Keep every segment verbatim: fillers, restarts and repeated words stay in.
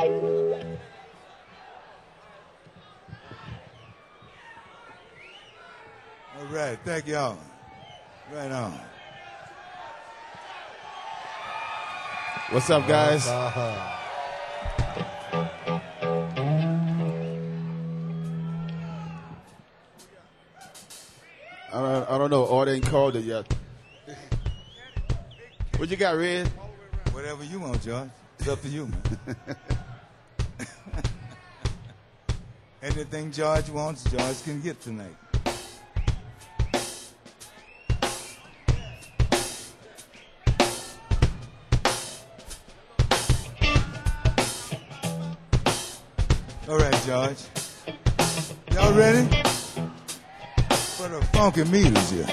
All right, thank y'all. Right on. What's up, guys? Uh-huh. I don't, I don't know. Or they ain't called it yet. What you got, Red? Whatever you want, George. It's up to you, man. Anything George wants, George can get tonight. All right, George. Y'all ready? For the funky meters here.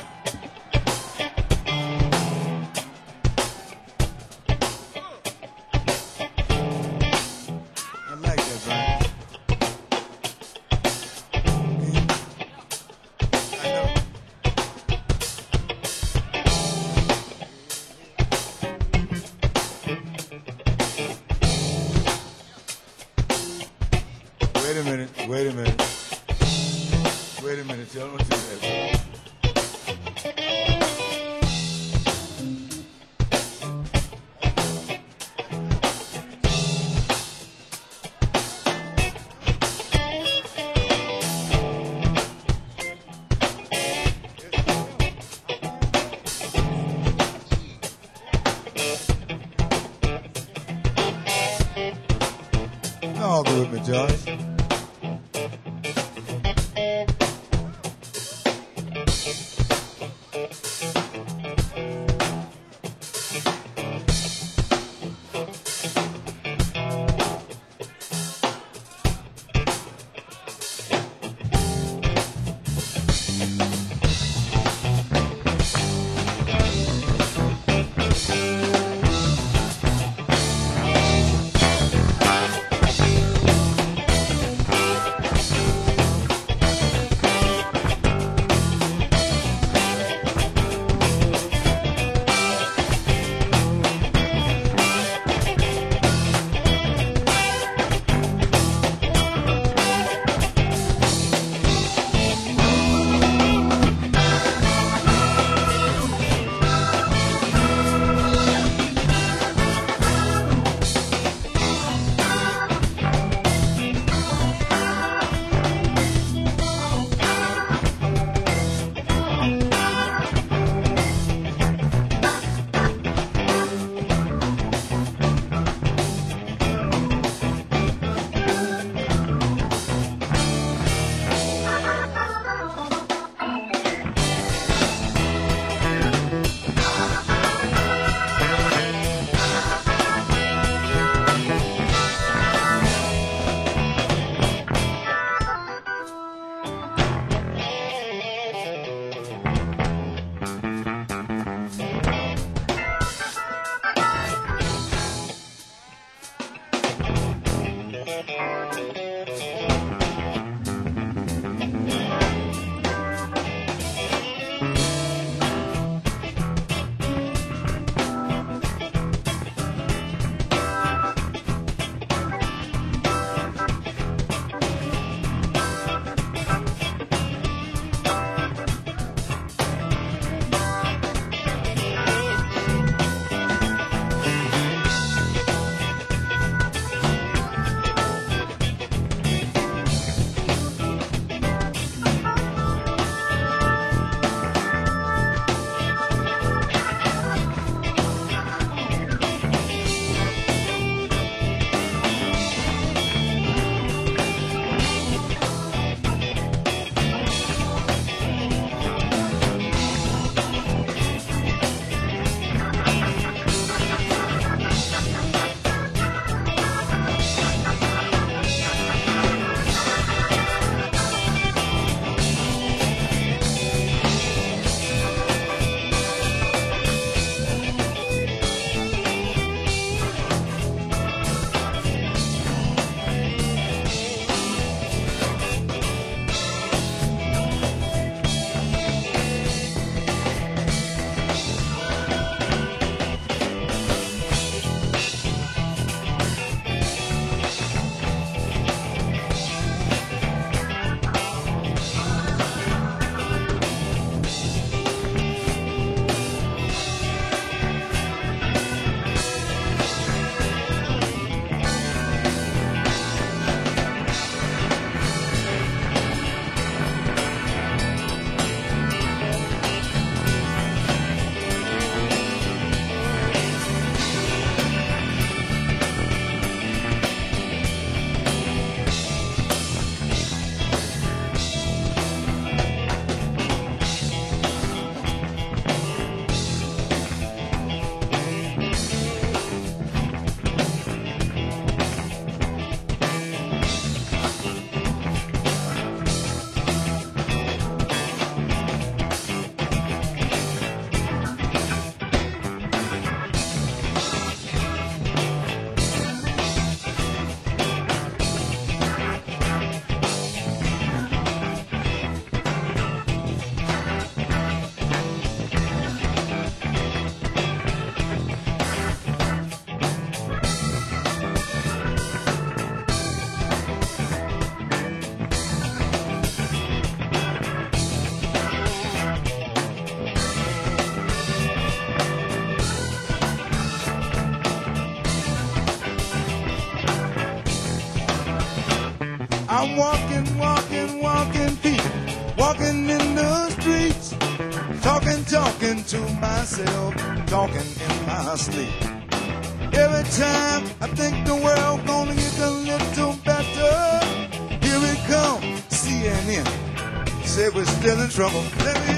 I like that, Brian. I know. Wait a minute, wait a minute. Wait a minute, y'all don't do that. All good with me, George. I'm walking, walking, walking feet, walking in the streets, talking, talking to myself, talking in my sleep. Every time I think the world gonna get a little better, here it comes, C N N, say we're still in trouble. Let me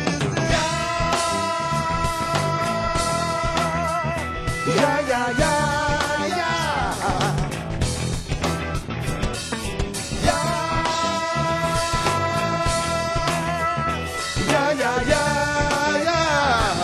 yeah, yeah, yeah, yeah. Yeah, yeah, yeah, yeah, yeah.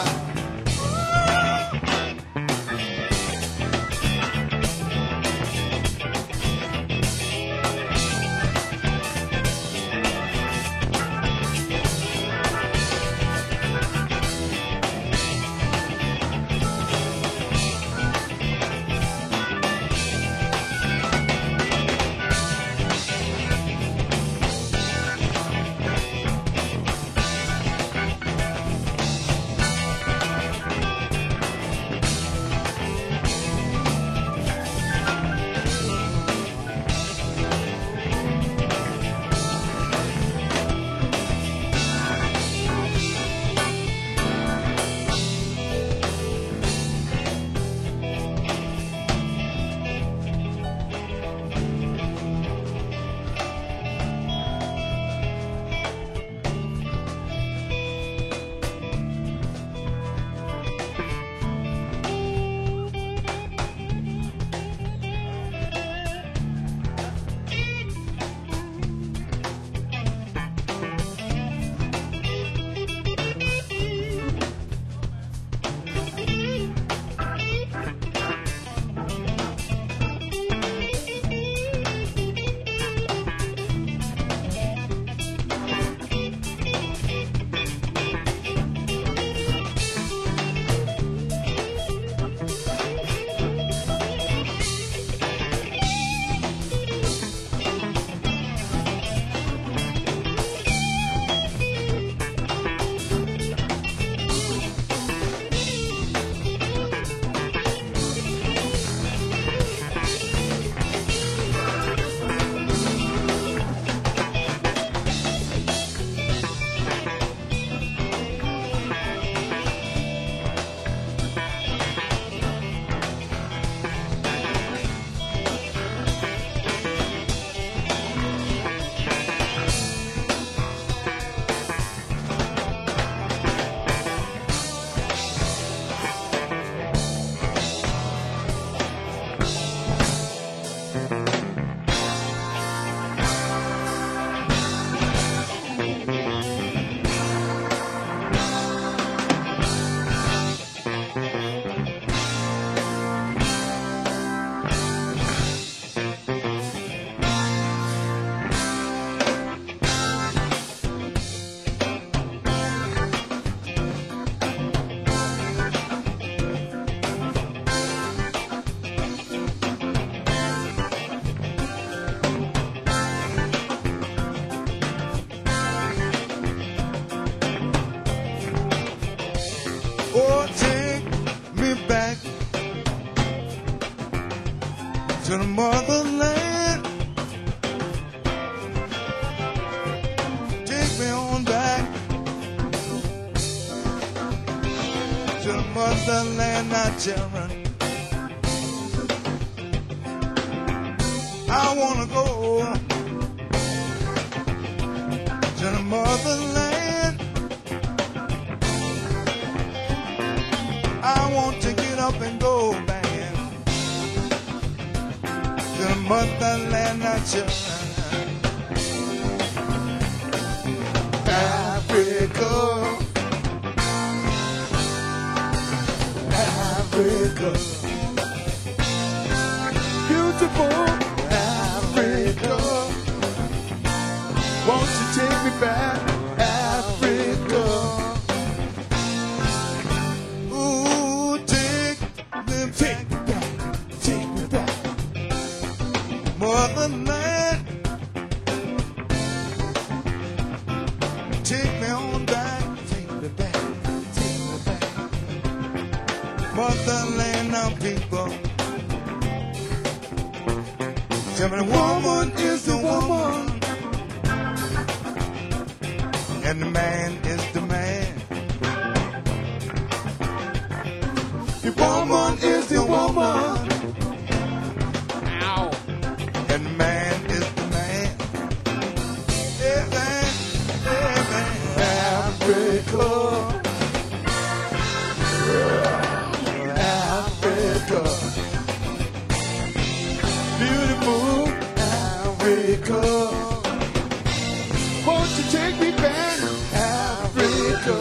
Oh, take me back to the motherland. Take me on back to the motherland, not children. I wanna go to the motherland. I want to get up and go back to the motherland, not children. Africa, Africa, beautiful Africa. Won't you take me back, Africa? Ooh, take me back, take me back, motherland. Take me on back, take me back, take me back, motherland of people. Tell me the woman is the woman. and the man is the man. The woman is the woman. Ow. And the man is the man. Yeah, man. Yeah, man. Africa. Africa. Beautiful Africa. Won't you take me back, Africa?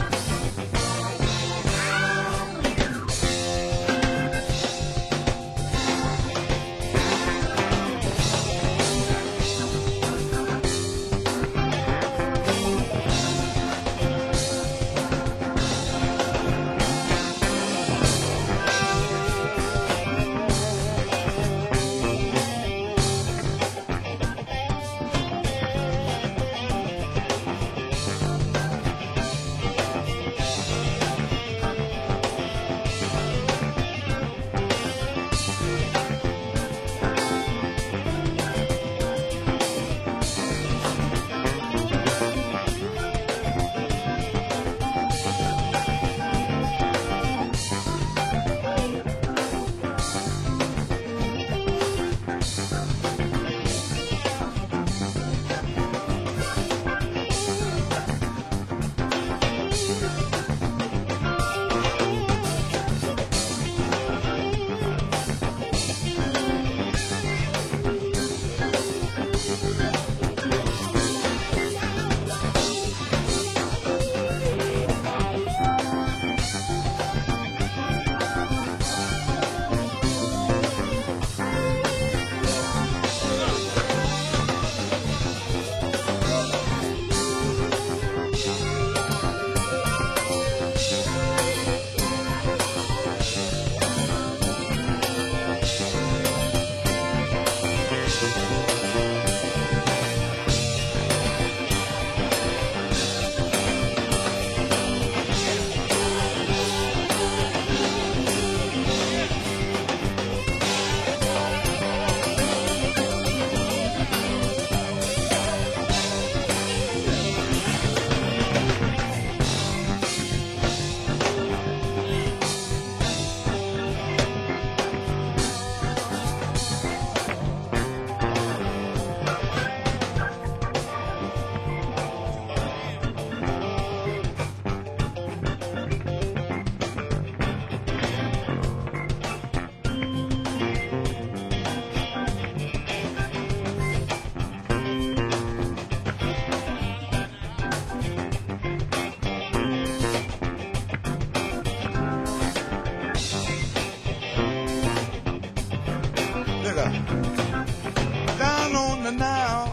Down on the Nile,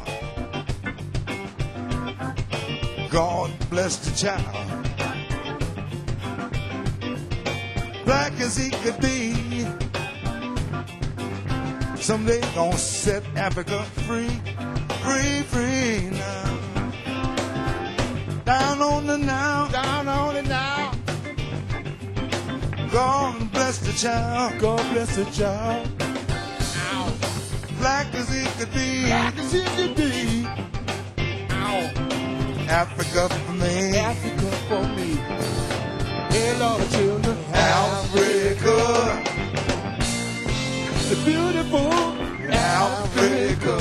God bless the child. Black as he could be, someday gonna set Africa free, free, free now. Down on the Nile, down on the Nile, God bless the child, God bless the child. Black as he could be, black as he could be. Ow. Africa for me, Africa for me. Hey, Lord, children, Africa, the beautiful Africa.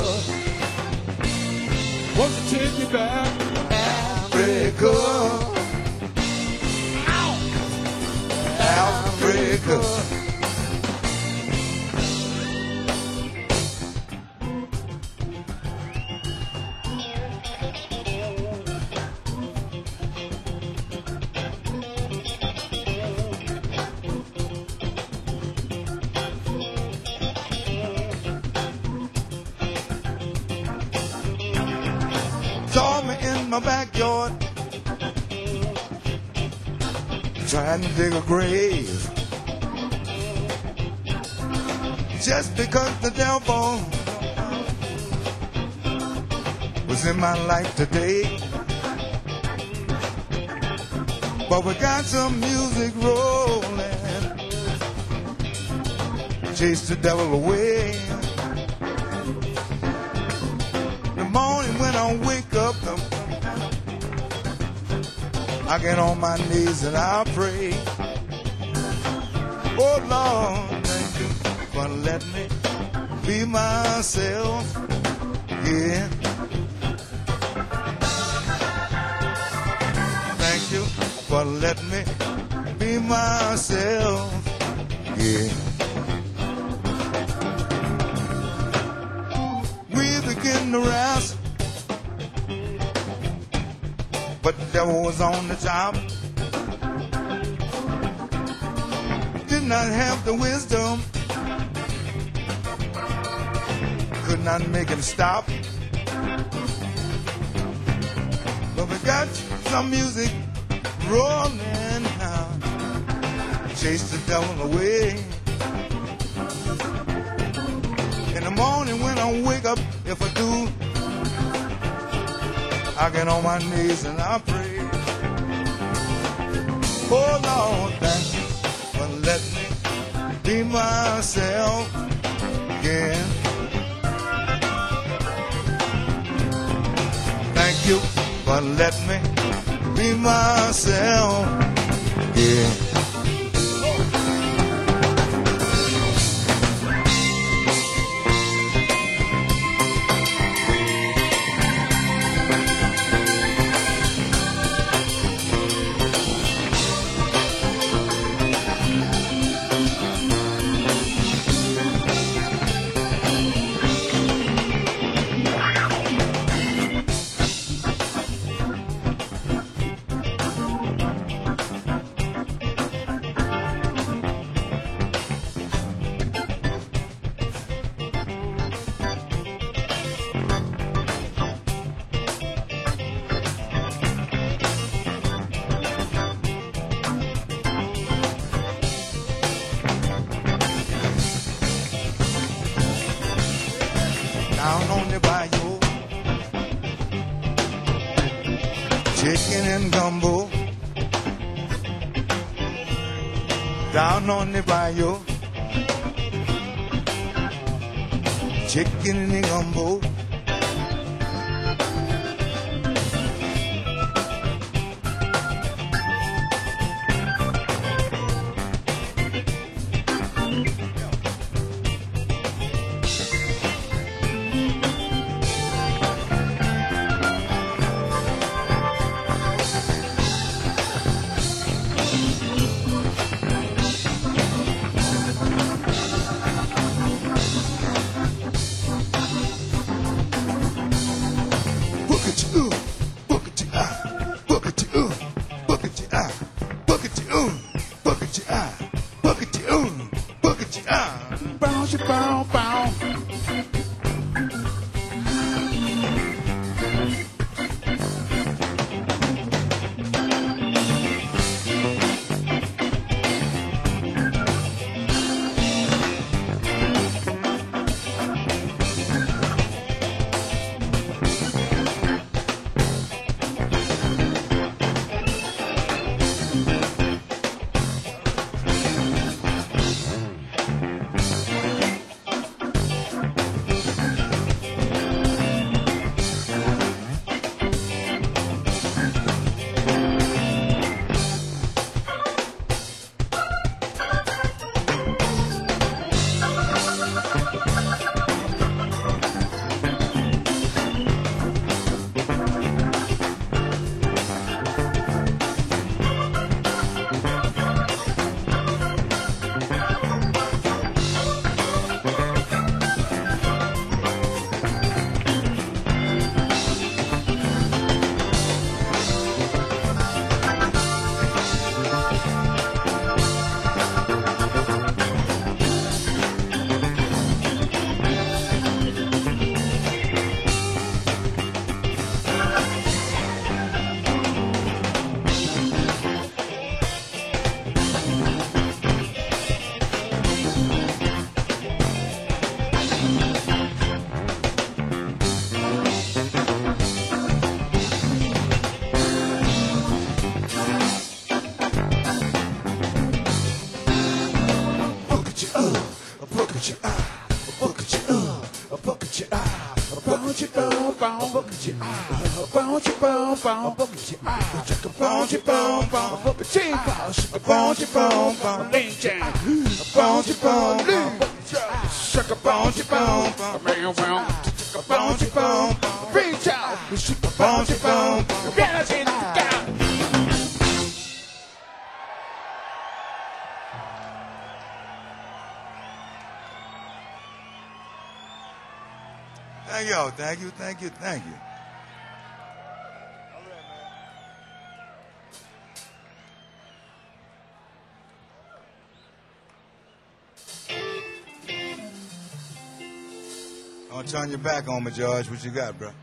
Won't you take me back, Africa? Ow. Africa. Saw me in my backyard, trying to dig a grave. Just because the devil was in my life today. But we got some music rolling, chase the devil away. The morning when I wake up, I get on my knees and I pray. Oh Lord, thank you for letting me be myself. Yeah. Thank you for letting me be myself. Yeah. We begin to wrestle, but the devil was on the job. Did not have the wisdom, could not make him stop. But we got some music rolling now, chase the devil away. In the morning when I wake up, if I do, I get on my knees and I pray. Oh Lord, thank you for letting me be myself again. Thank you for letting me be myself again. Down on the bayou, chicken and gumbo. Down on the bayou, chicken and gumbo. Bow, bow. Look at your eye, look at your eye, look at your eye, bouncy boom boom, boogity ah, bouncy boom boom, boogity ah, chicka bouncy boom boom, boogity ah, chicka bouncy boom boom, lean jam, bouncy boom, chicka bouncy boom boom, man well, chicka bouncy boom boom, reach out, chicka bouncy boom boom, get it down. Thank you, thank you, thank you, thank you. I'm gonna turn your back on me, George. What you got, bro?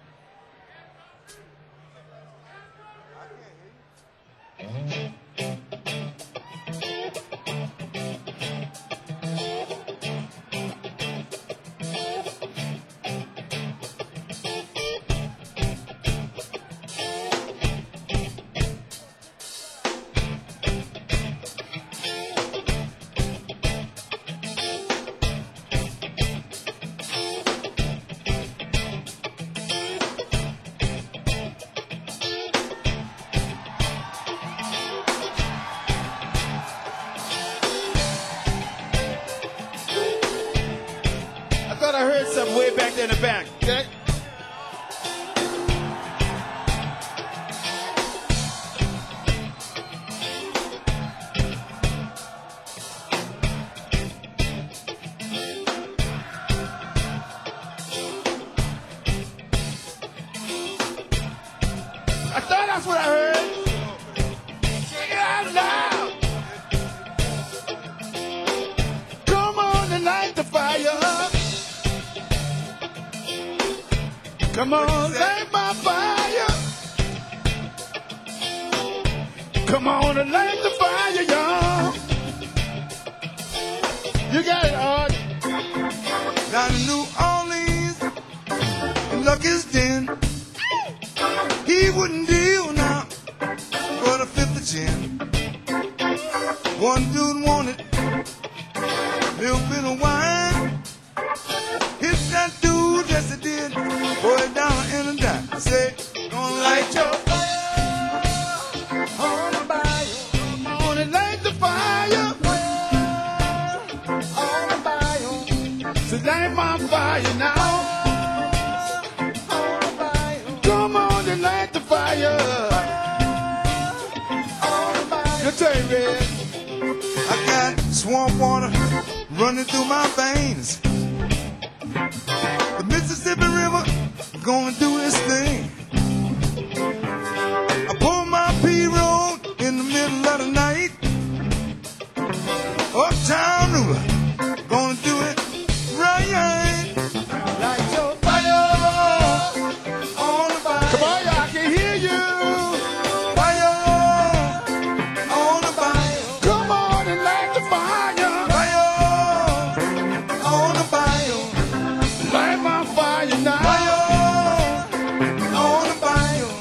I thought I heard something way back there in the back. Okay? I thought that's what I heard. Sing it out loud. Come on and light the fire. Come on, light my fire. Come on and light the fire, y'all. You got it, Art. Down in New Orleans, in Lucky's Den, he wouldn't deal now for the fifth of gin. One dude wanted a little bit of wine. Hit that dude, yes it did. Boy, down in the dime. I said, gonna light your fire on the bayou. Come on and light the fire. On the bayou. So light my fire now. On the bayou. Come on and light the fire. On the bayou. Your turn, Red. I got swamp water running through my veins. The Mississippi River gonna do its thing. I pull my P-road in the middle of the night. Uptown River gonna do it right. Light your fire on the fire. Come on, y'all, I can hear you. Fire on the fire. Come on and light the fire. Fire on the fire. Light my fire now. Fire on the fire.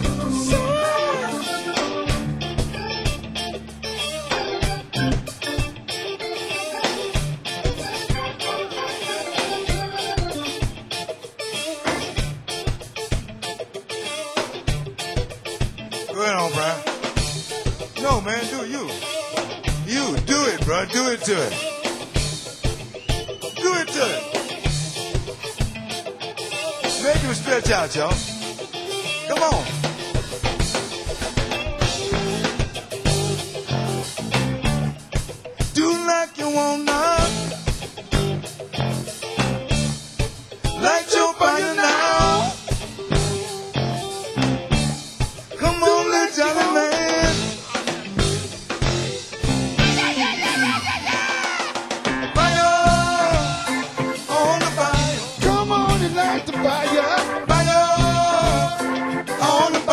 Go ahead on, Brian. No, man, do it, you. You, do it, bro. Do it to it. Do it to it. Make him stretch out, y'all. Come on. Do like you wanna. Light your fire now. Come on, little Johnny man. Fire on the fire. Come on and light the fire. Fire on the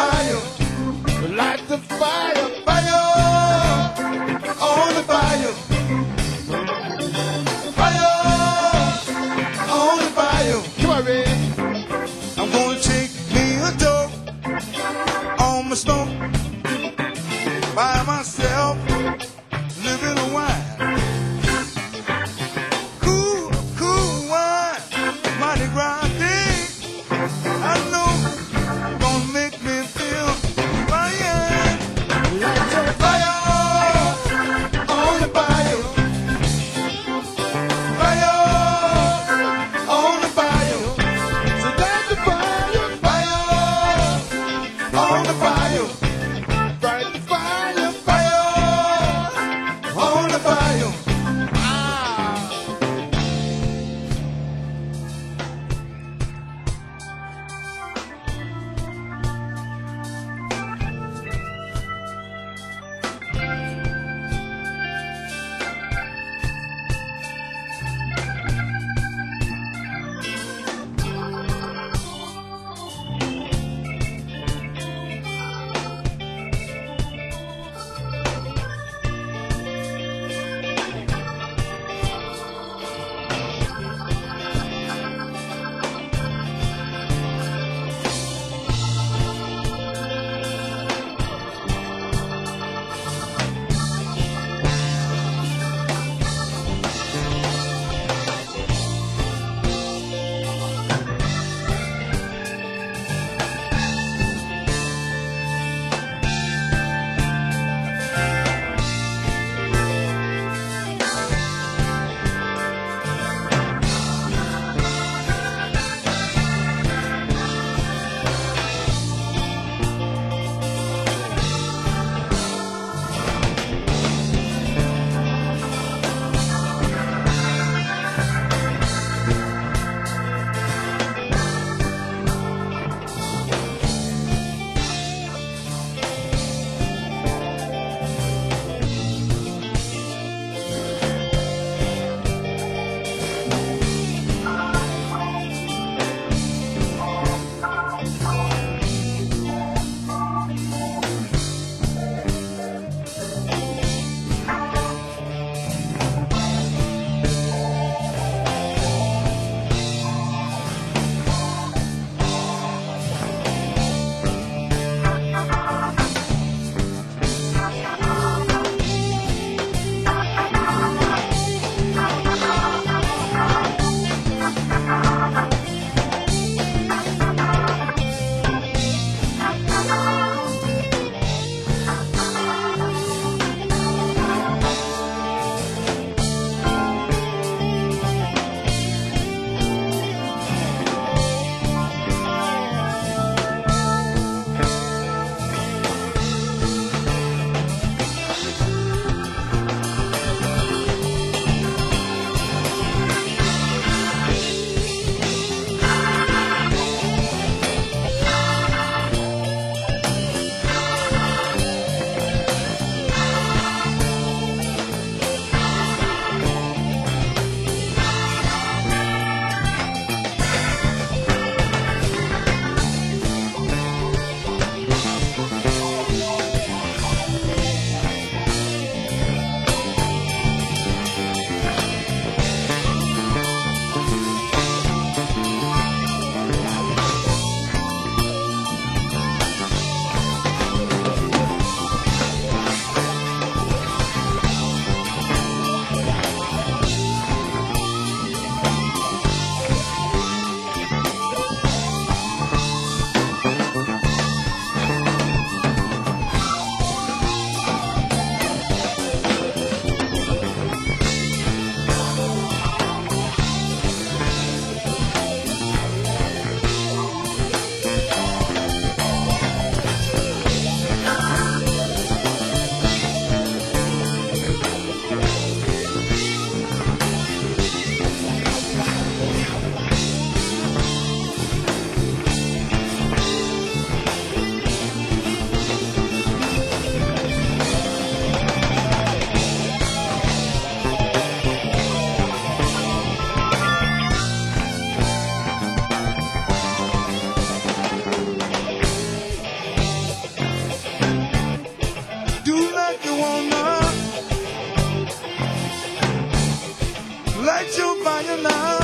Light your fire now.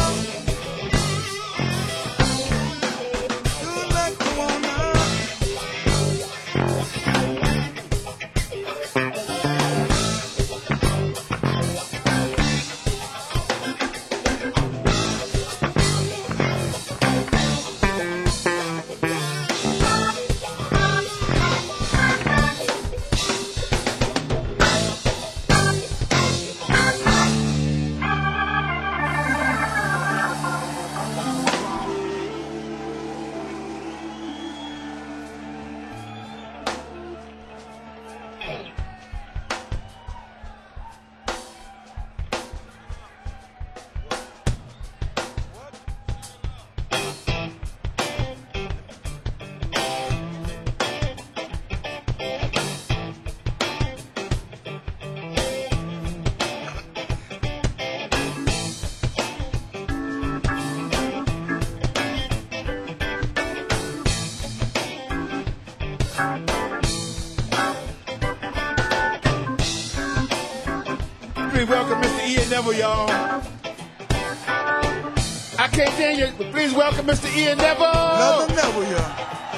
Do like you wanna. Please welcome Mister Ian Neville, y'all. I can't tell you, but please welcome Mister Ian Neville. Nothing never, y'all.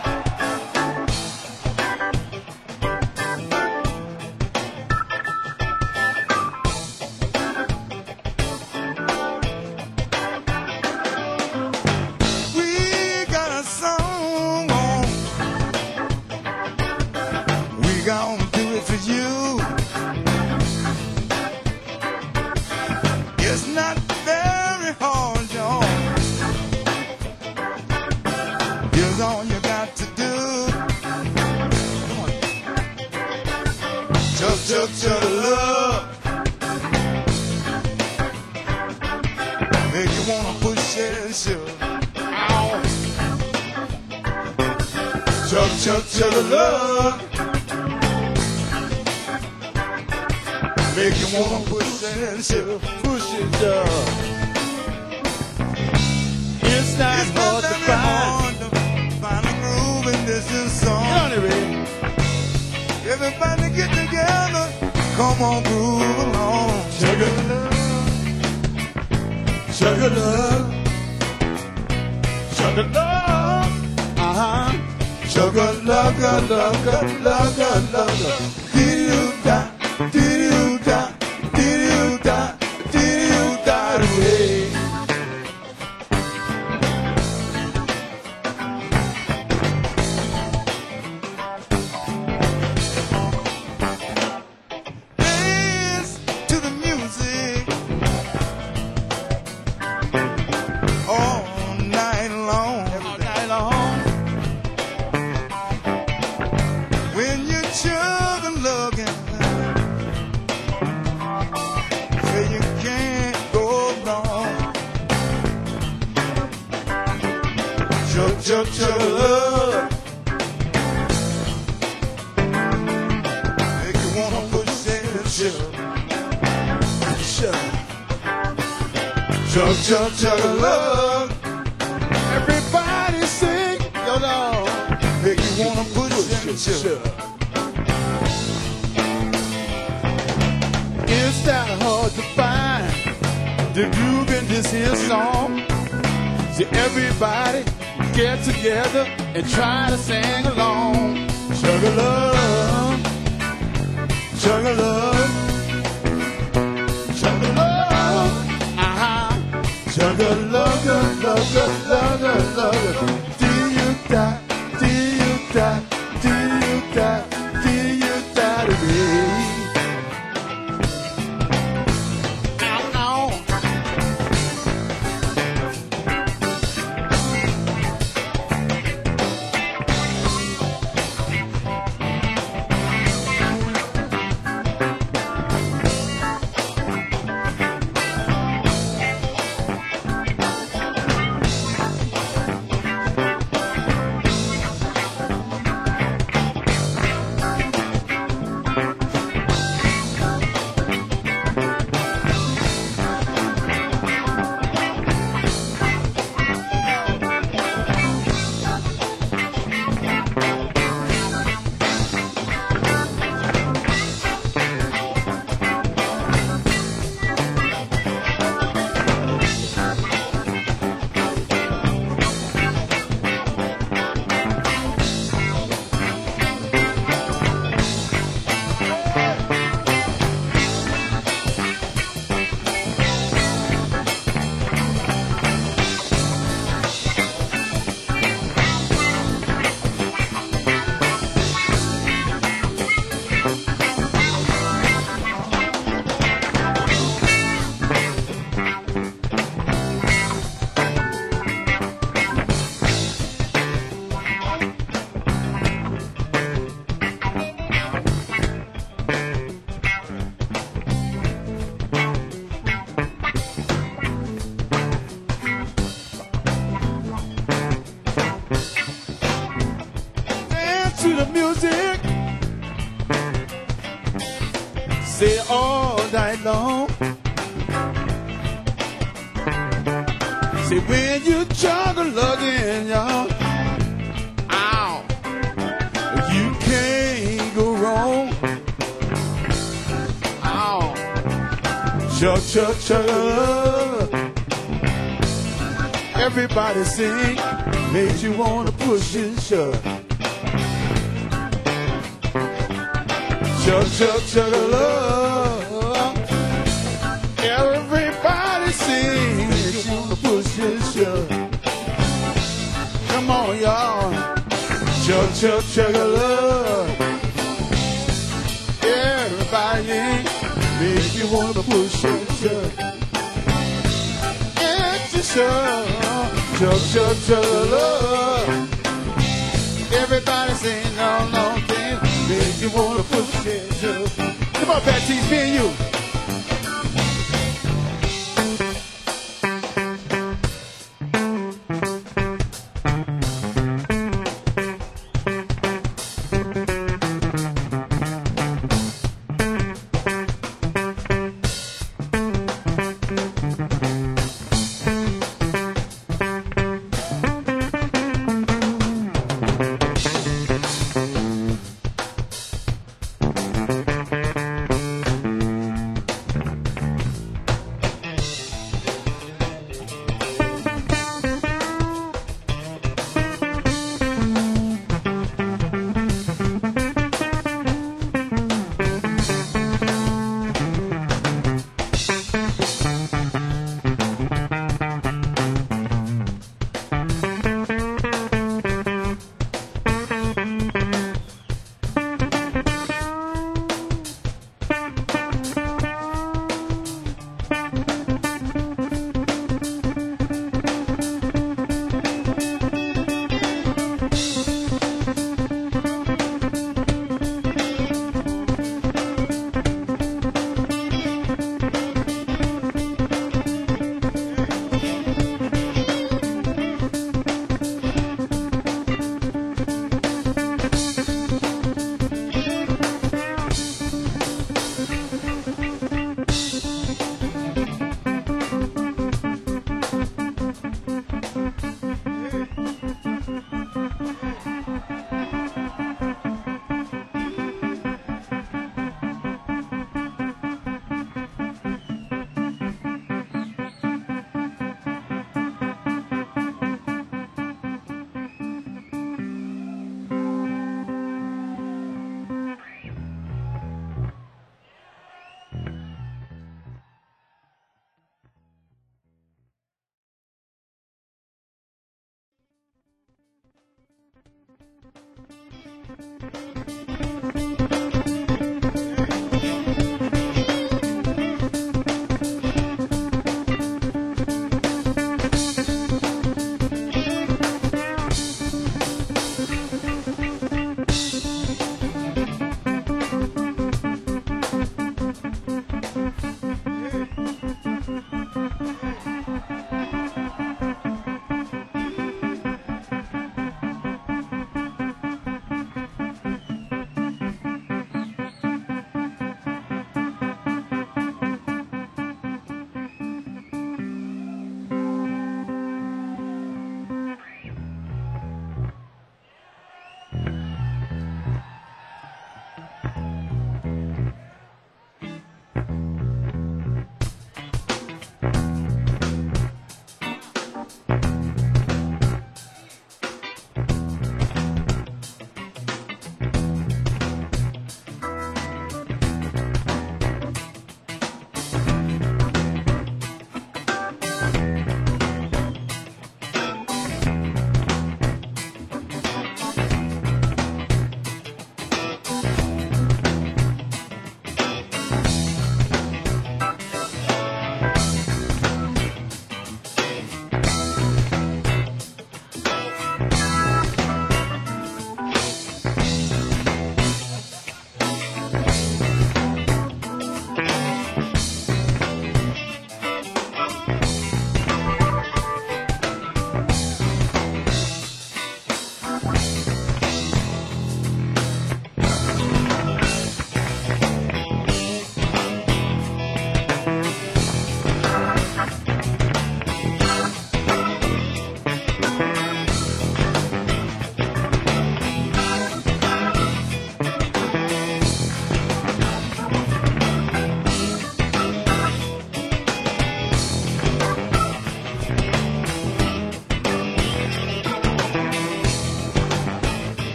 We got a song on. We gonna do it for you. It's not very hard, y'all. Here's all you got to do. Come on. Chug, chug, chug, love. Make you wanna push and shove. Ow. Chug, chug, chug, love. Make you wanna push and shove. Push it up. It's not It's hard not to very find. hard to find a groove in this is song. Honey, baby. Everybody get together, come on, groove along. Sugar love, sugar love, Sugar love. Uh-huh. sugar love, love, love, love, love, love, love. Did you die? Did you die? Did you die? Did you die today? Dance to the music all night long. All night long. When you chug and lugging, say you can't go wrong. Chug, chug, chug, love. Make you wanna push and shove. Shove. Chug, chug, chug, love. Everybody sing. Yo, no. Make you wanna push and shove. It's not hard to find the groove in this here song. See, everybody get together and try to sing along. Sugar love, sugar love, sugar love, uh-huh. Sugar love, love, love, love, love, love, love. Do you die? Do you die? Do you die? Do you die to me? See, when you juggle again, y'all, ow, you can't go wrong. Ow, chug, chug, chug. Everybody sing, makes you wanna push and shove. Chug, chug, chug, love. Everybody sing, makes you wanna push and shove. Come on, y'all. Chug, chug, chug, love. Everybody makes you wanna push and shove. It's a shove. Chug, chug, chug, love. Everybody sing, no, no, thing. Makes you wanna push and shove. Come on, Baptiste, me and you.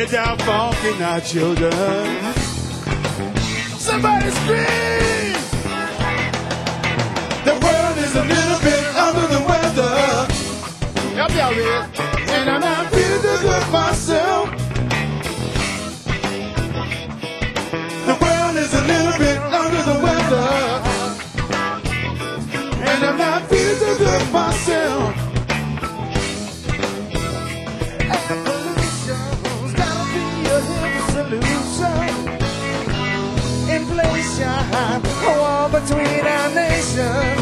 get down funky now, children. Somebody scream! The world is a little bit under the weather, Help me out here. and I'm not feeling too good myself. The world is a little bit under the weather, and I'm not feeling too good myself. Pollution's gotta be a hidden solution. Inflation, a war between our nations.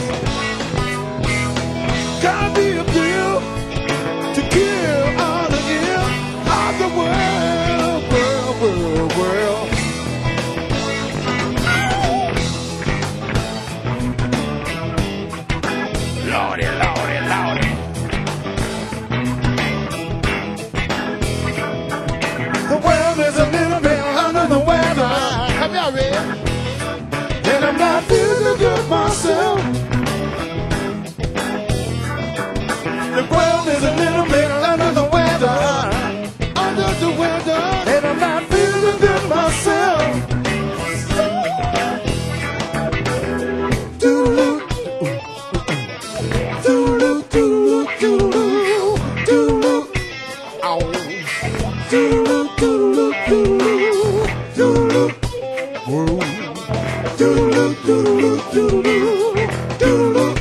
Gotta be a pill to kill all the ill of the world, world, world, world. Lordy, lordy, lordy. The world is a little bit under the weather, Help me out here. and I'm not feeling too good myself. The world is a little bit under the weather, under the weather, and I'm not feeling too good myself. Doo-doo, doo-doo, doo-doo, doo-doo, doo-doo. Ow. Doo-doo, doo-doo, doo-doo, doo-doo. Doo-doo, doo-doo, doo-doo, doo-doo.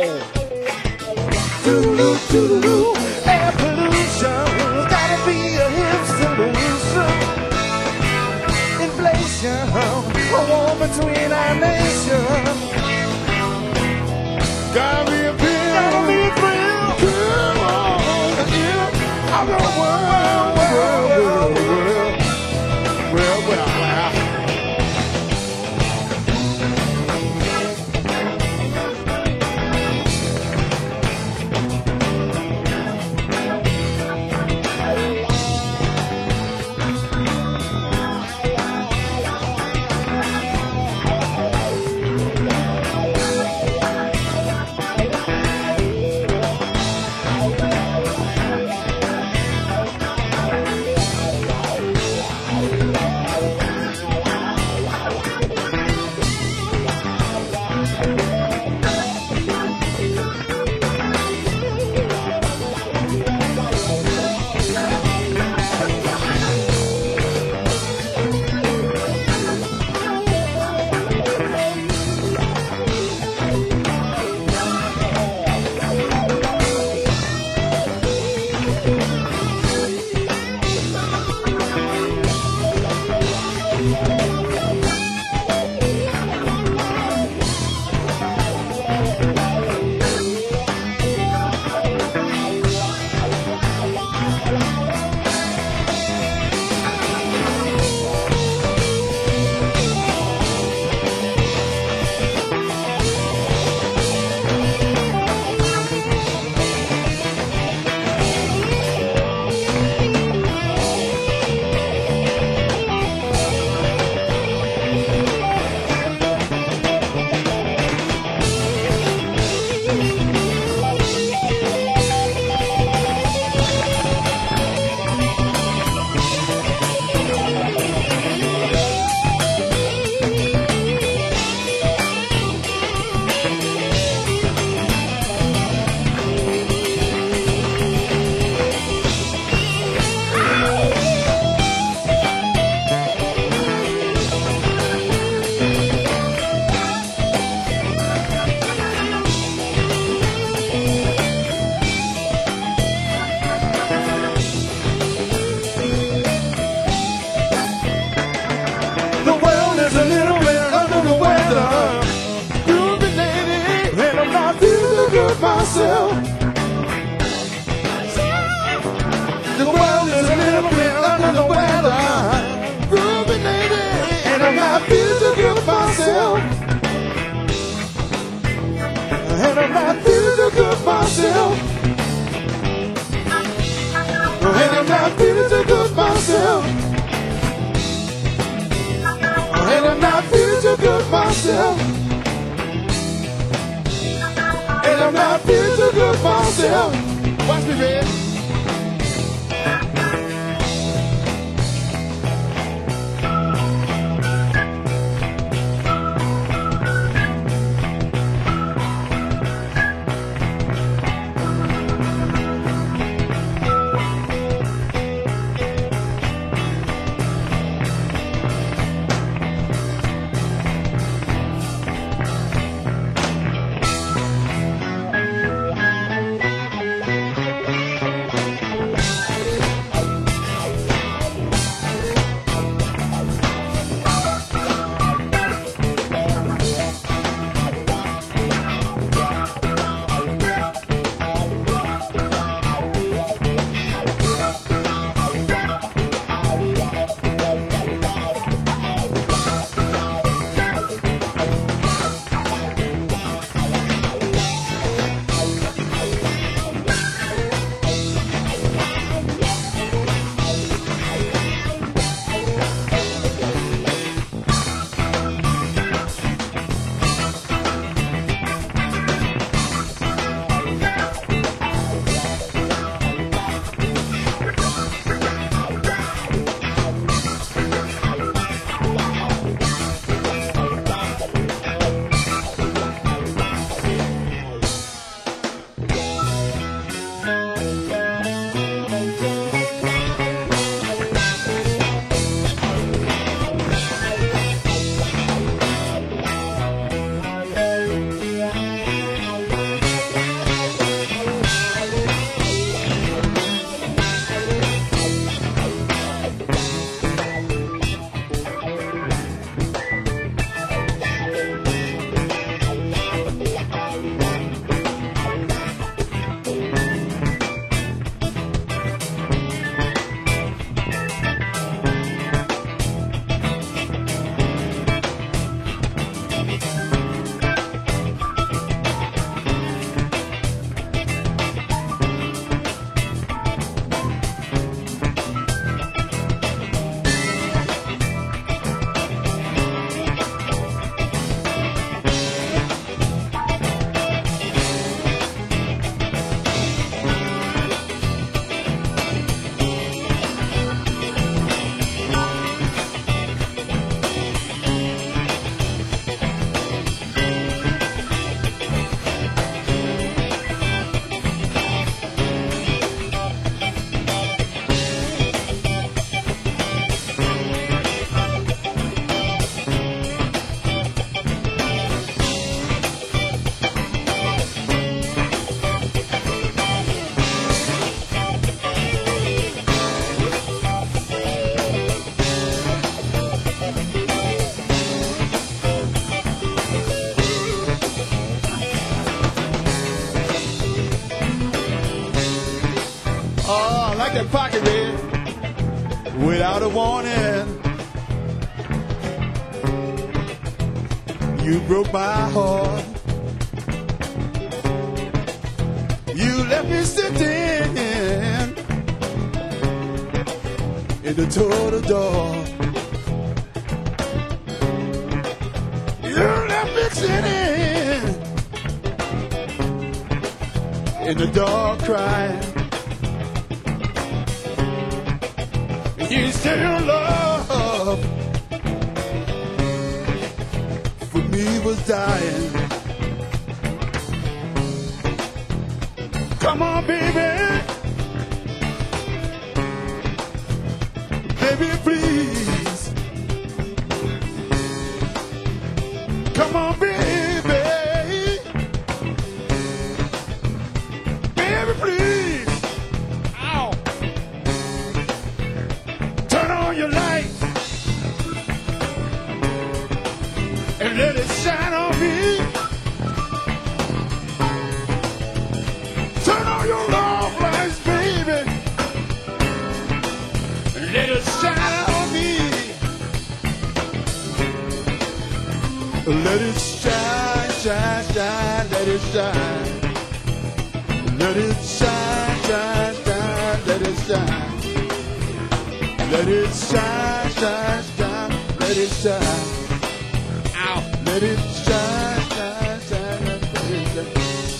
Doo-doo, doo-doo. Air pollution's gotta be a hidden solution. Inflation, a war between our nations. Gotta be a pill, Gotta be a thrill. kill all the ill of the world, world, world, world. Well, well, well. myself. The world is a little bit under the weather, ruminating, and I'm not feeling too good myself. And I'm not feeling too good myself. And I'm not feeling too good myself. And I'm not feeling too good myself. And I'm not feeling too good myself. Watch me, man. like that pocket red without a warning. You broke my heart. You left me sitting in the total door. You left me sitting in the dark crying. You still love for me was dying. Come on, baby, baby, please. Come on, baby, baby, please. Ow. Turn on your light and let it shine on me. Turn on your love lights, baby, and let it shine on me. Let it shine, shine, shine, let it shine. Let it shine, shine, shine, let it shine. Let it shine, shine, shine, let it shine. Ow. Let it shine, shine, shine, let it shine.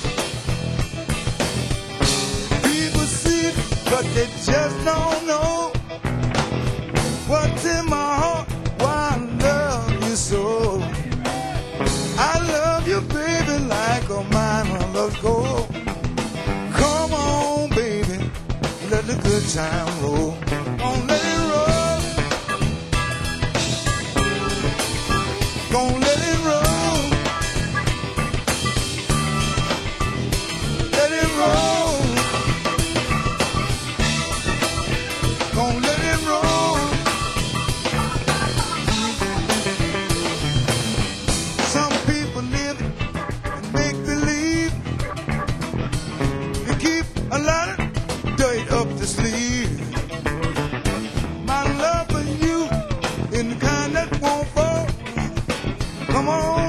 People see it, but they just don't know what's in my heart, why I love you so. I love you, baby, like a mine loves gold. Come on, baby, let the good time roll. Gonna let it roll. Gonna let it roll. Let it roll. Gonna let it roll. Some people live and make believe. They keep a lot of dirt up the sleeve. My love for you is the kind that won't fall. Come on.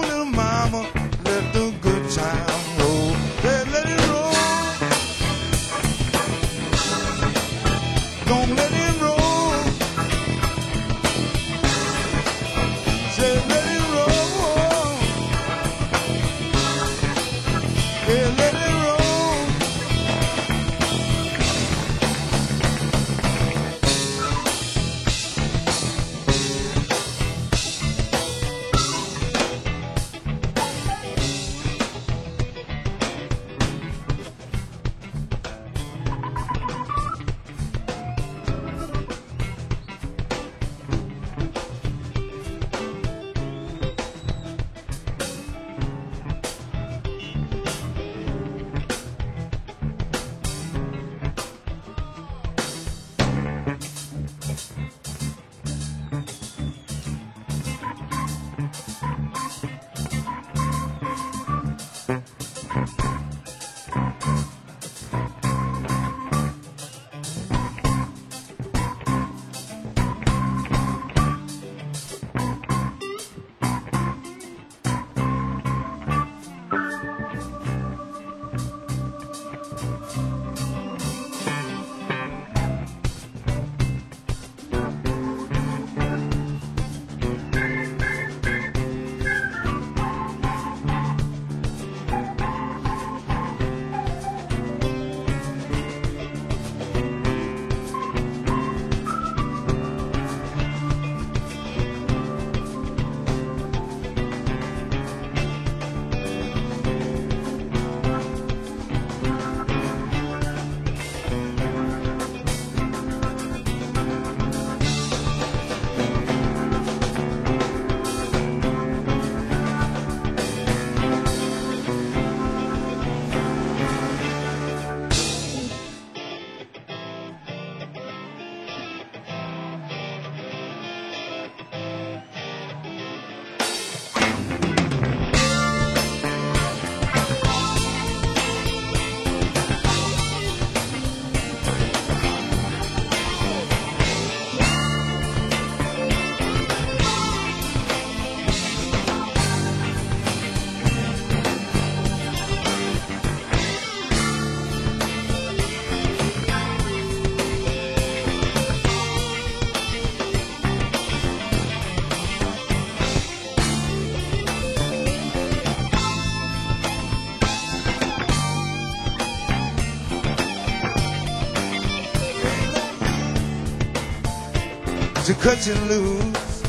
cut you loose.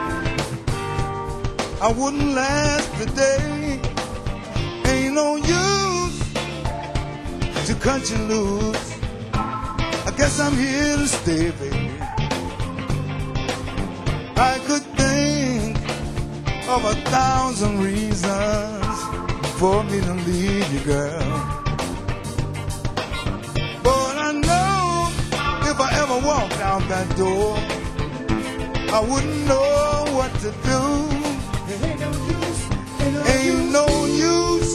I wouldn't last the day. Ain't no use to cut you loose. I guess I'm here to stay, baby. I could think of a thousand reasons for me to leave you, girl. But I know if I ever walked out that door, I wouldn't know what to do. Ain't no use, ain't no Ain't no use,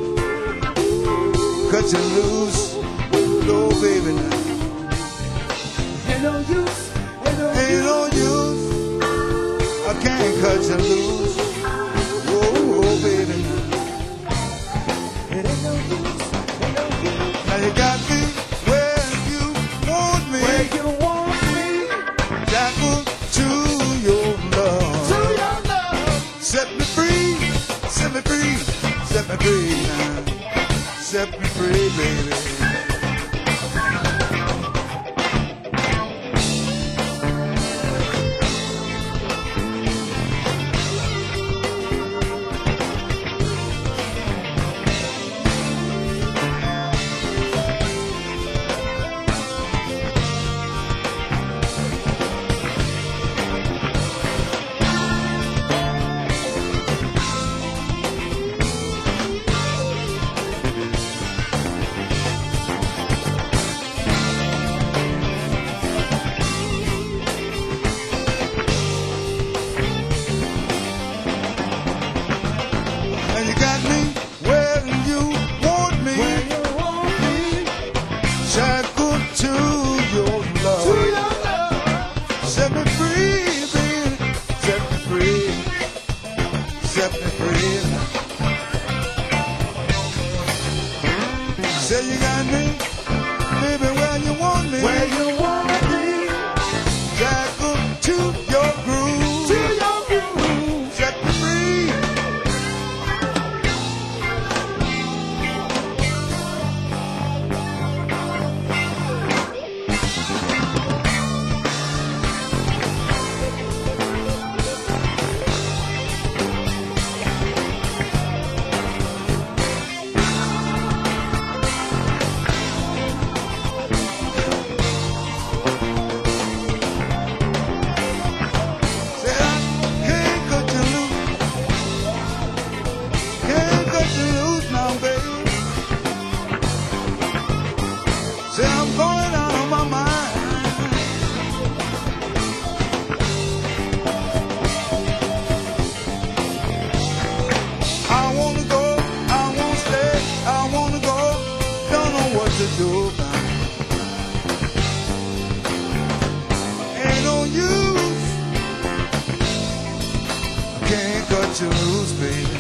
cut you loose, no baby now. Ain't no use, ain't no Ain't no use, I can't cut you loose, oh, oh baby now. It ain't no use, ain't no use. Now you got me where you want me, Where you want me, shackled to your love. to your love. Set me free, set me free, set me free now. Set me free, baby. And you got me where you want me, Where you want me, shackled to your love. to your love. Set me free, baby. Set me free. Set me free. Say you got me, baby, where you want me. Where you want me, Shackled to your groove. to your groove. Set me free. Say I can't cut you loose. Can't cut you loose now, baby. Say I'm going out of my mind. I wanna go, I wanna stay, I wanna go. Don't know what to do now. Ain't no use. Can't cut you loose, baby.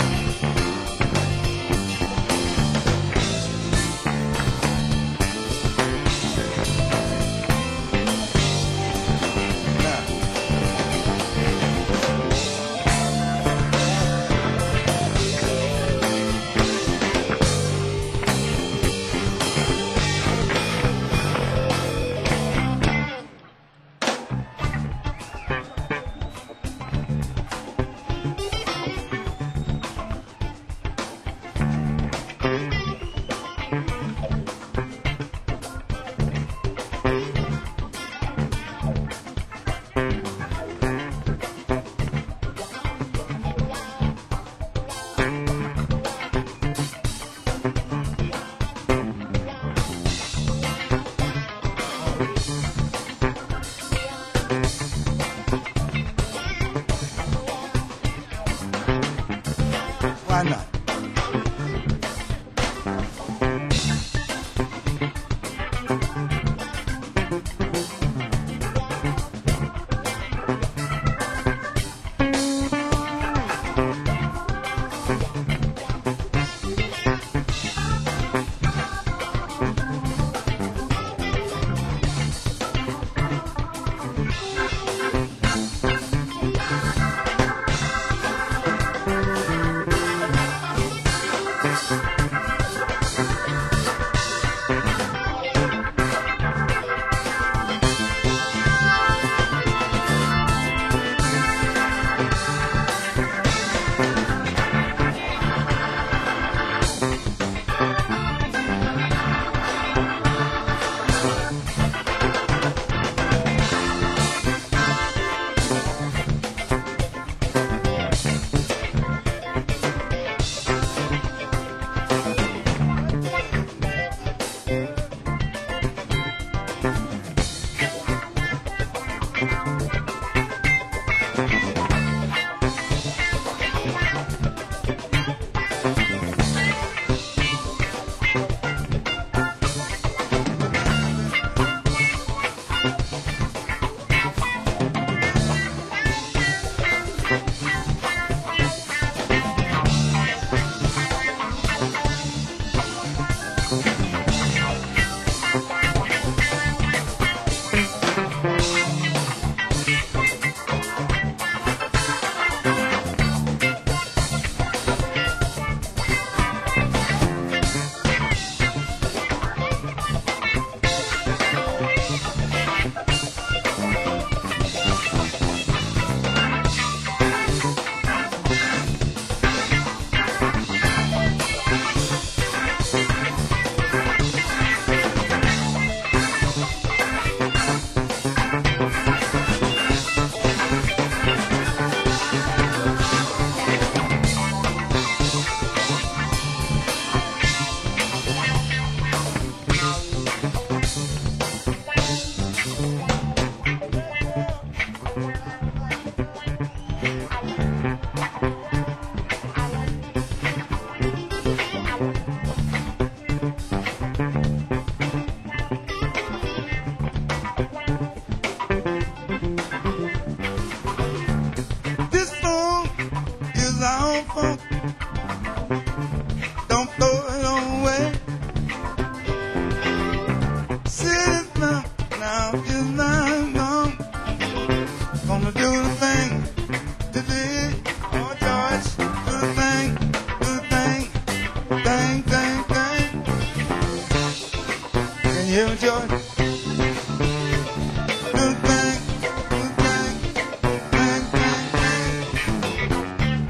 Now, why not? sound funk. Don't throw it away. Sit now, now is not long. Gonna do the thing today. Oh George, do the thing, do the thing, thing, thing, thing. Can you hear me, George? Do the thing, do the thing, thing, thing, thing.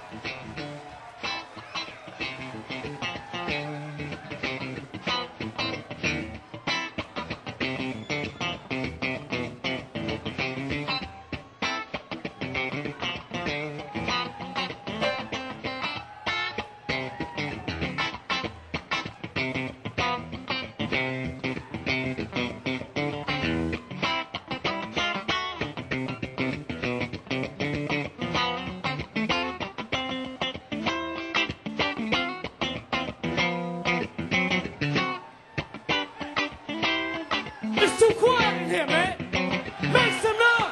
It's too quiet in here, man. Make some noise.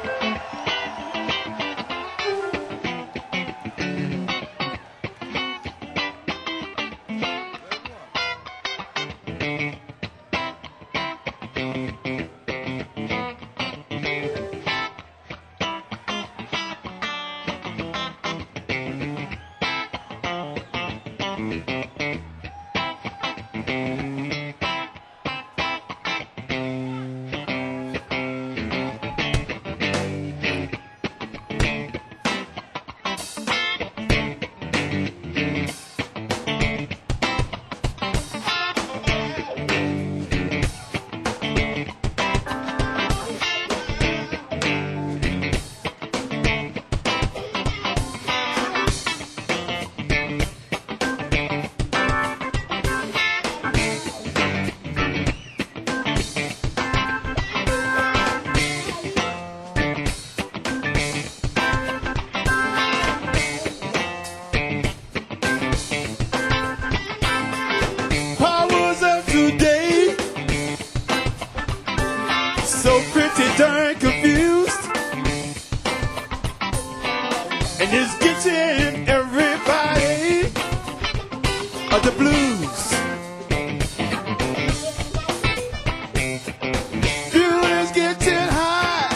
Powers of today, so pretty darn confused, and it's getting everybody of the blues. Fuel is getting high,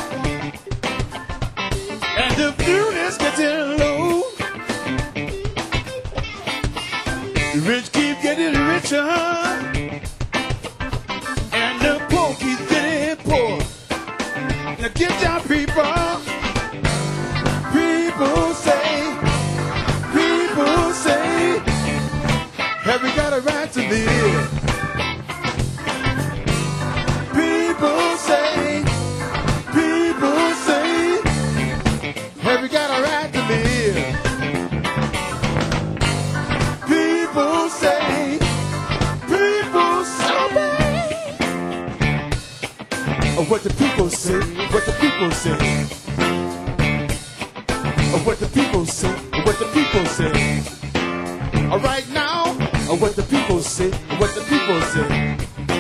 and the fuel is getting low. The rich keep getting richer, and the poor keep getting poor. Now get down, people. People say, people say, have we got a right to live? People say, people say, have we got a right to live? People say, people say, oh, what the people say, what the people say, oh, what the people say, what the people say. All right now, oh, what the people say, what the people say.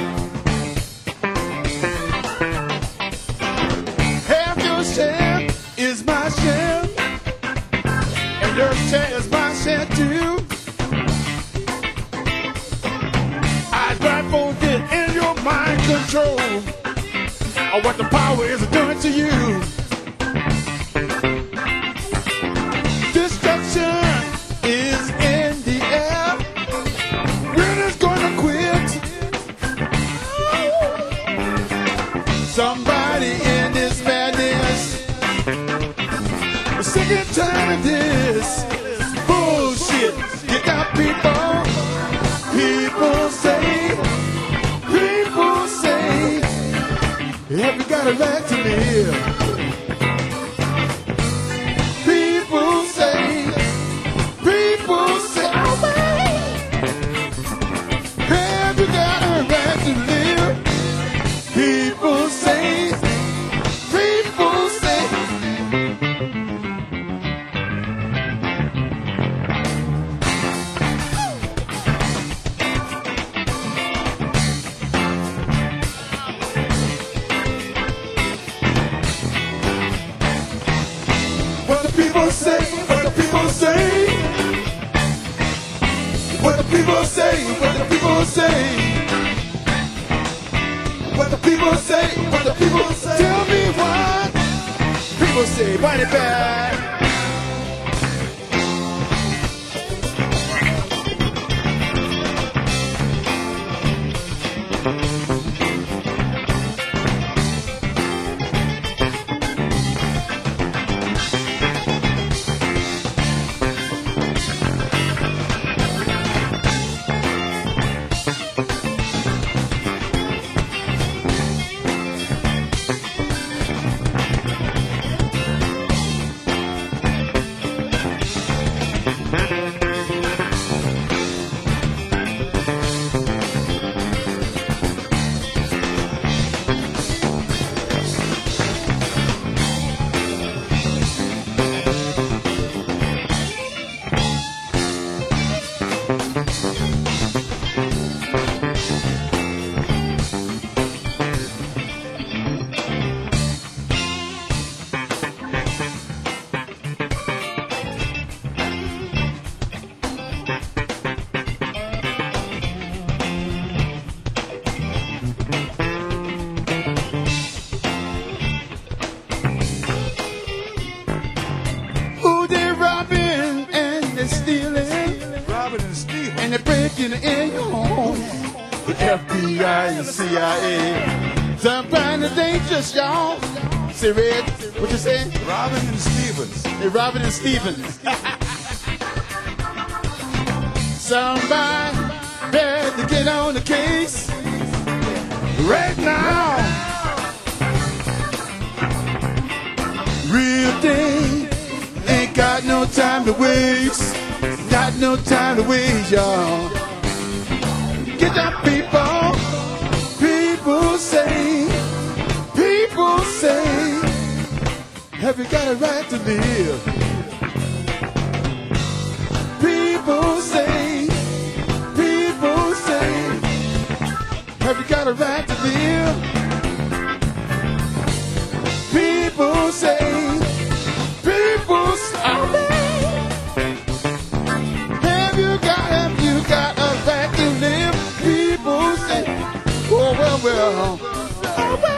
Half your share is my share, and your share is my share too. I blindfold it in your mind control of what the power is doing to you. Destruction is in the air. When it's gonna quit? Somebody in this madness. We're sick and tired of this bullshit. You got people. People say, people say, have you got a right to live? People say, people say, oh man, have you got a right to live? People say, people say. What the people say, what the people say, what the people say, what the people say, what the people say, what the people say. Tell me what people say, run it back. breaking in your home. The F B I and C I A. Sometimes it's dangerous, y'all. Say, Red, what you say? Robin and Stevens. Hey, Robin and Stevens. Somebody better get on the case right now. Real thing, ain't got no time to waste. Got no time to waste, y'all. Get up, people. People say, people say, have you got a right to live? People say, people say, have you got a right to live? People say, people say, have you got, have you got a right to live? People say, oh well, well, oh well.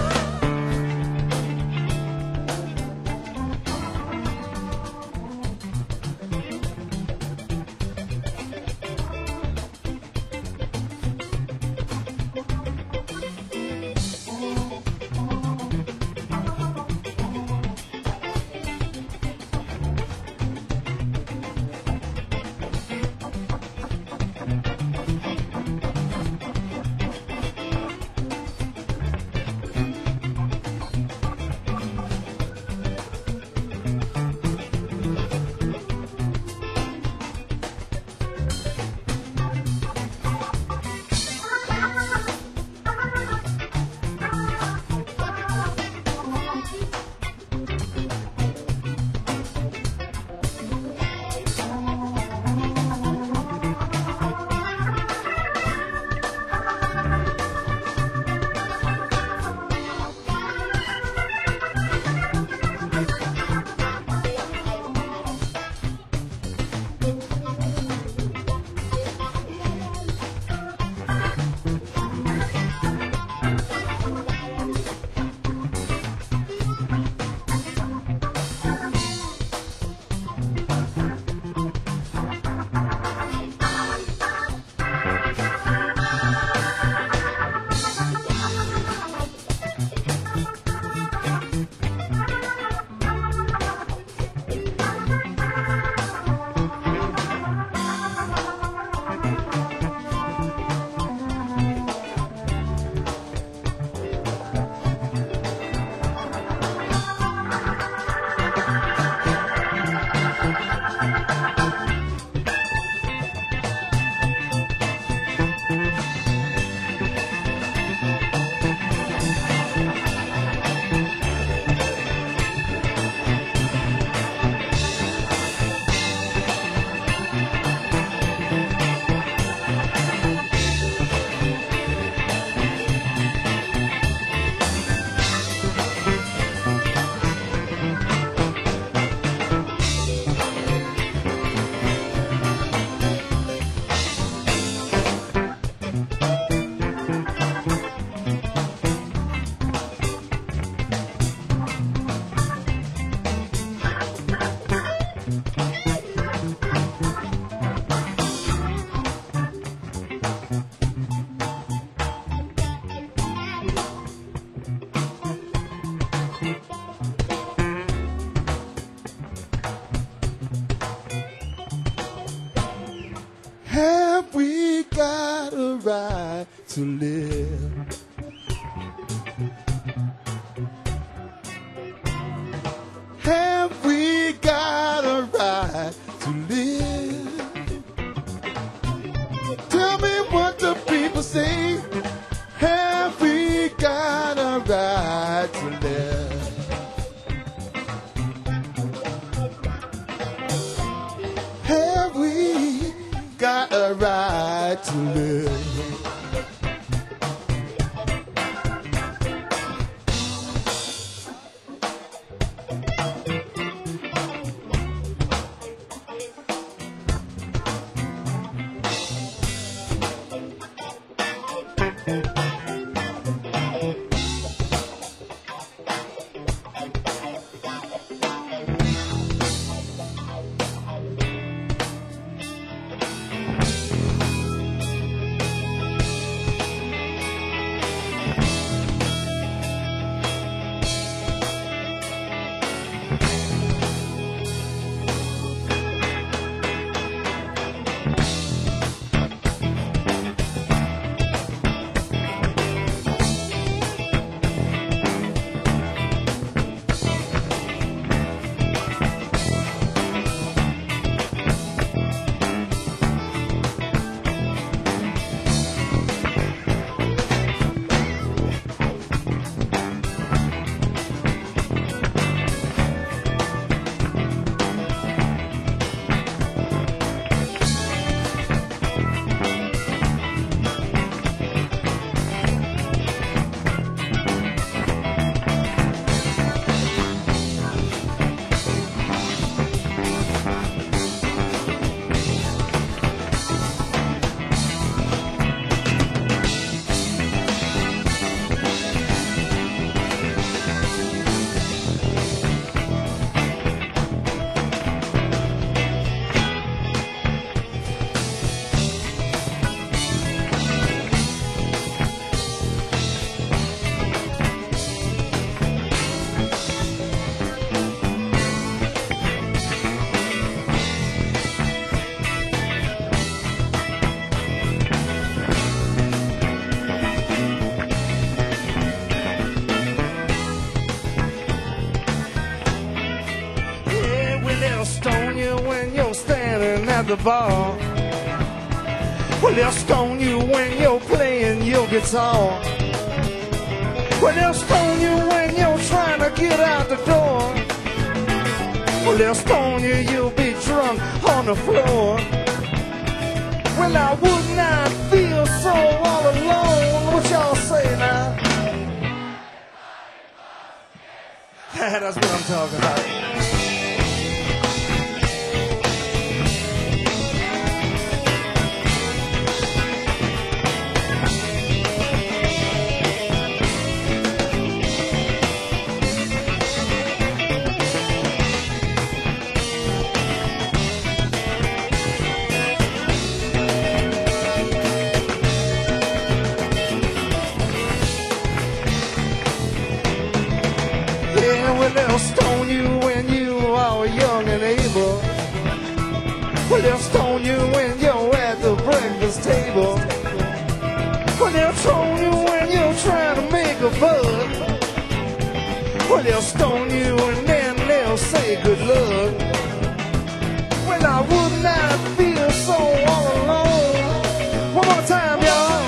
Have we got a right to live? Have we got a right to live? Tell me what the people say. Have we got a right to live? Have we got a right to live? at the bar. Well, they'll stone you when you're playing your guitar. Well, they'll stone you when you're trying to get out the door. Well, they'll stone you, you'll be drunk on the floor. Well, I would not feel so all alone. What y'all say now? That's what I'm talking about. They'll stone you when you are young and able. Well, they'll stone you when you're at the breakfast table. Well, they'll stone you when you're trying to make a buck. Well, they'll stone you and then they'll say good luck. Well, I would not feel so all alone. One more time, y'all.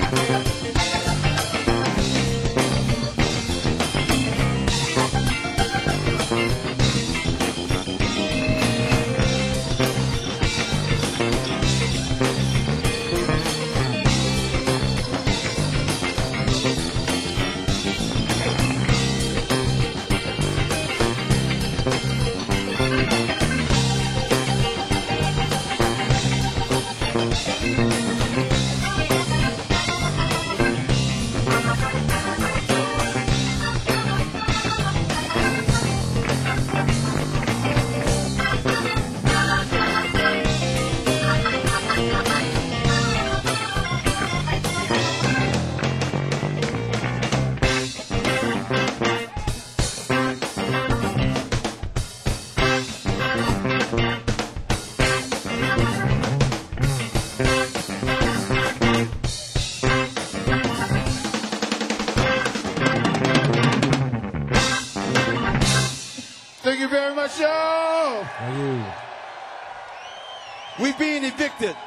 Thank you very much, y'all. Thank you. We being evicted.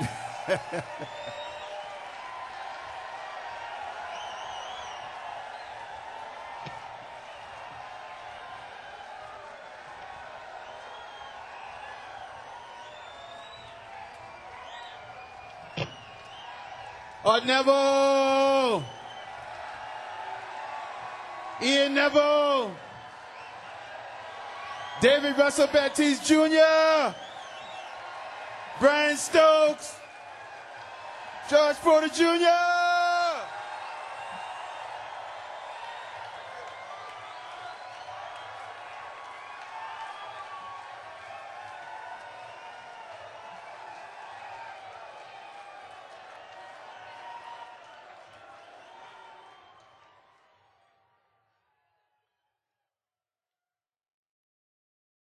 Art Neville. Ian Neville. David Russell Baptiste Junior Brian Stokes. George Porter Junior